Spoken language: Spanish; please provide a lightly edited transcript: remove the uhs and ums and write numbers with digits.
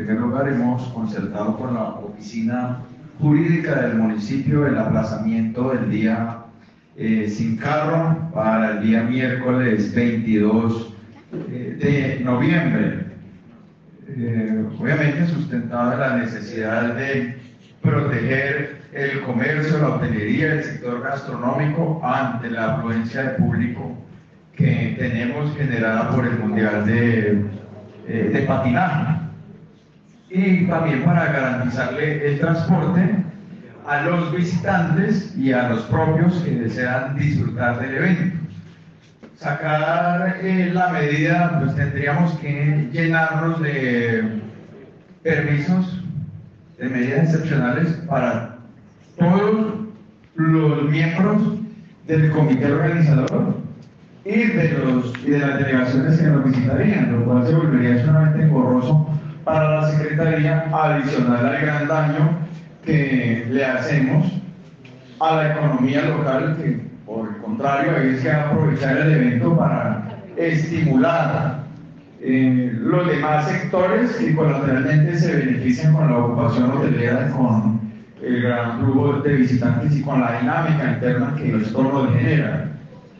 primer lugar, hemos concertado con la oficina jurídica del municipio el aplazamiento del día sin carro para el día miércoles 22 de noviembre. Obviamente sustentado en la necesidad de proteger el comercio, la hotelería, el sector gastronómico ante la afluencia de público que tenemos generada por el Mundial de patinaje, y también para garantizarle el transporte a los visitantes y a los propios que desean disfrutar del evento. Sacar la medida, pues tendríamos que llenarnos de permisos, de medidas excepcionales para todos los miembros del comité organizador y de las delegaciones que nos visitarían, lo cual se volvería solamente engorroso para la Secretaría, adicional al gran daño que le hacemos a la economía local, que por el contrario hay que aprovechar el evento para estimular los demás sectores que colateralmente se benefician con la ocupación hotelera, con el gran flujo de visitantes y con la dinámica interna que esto nos genera.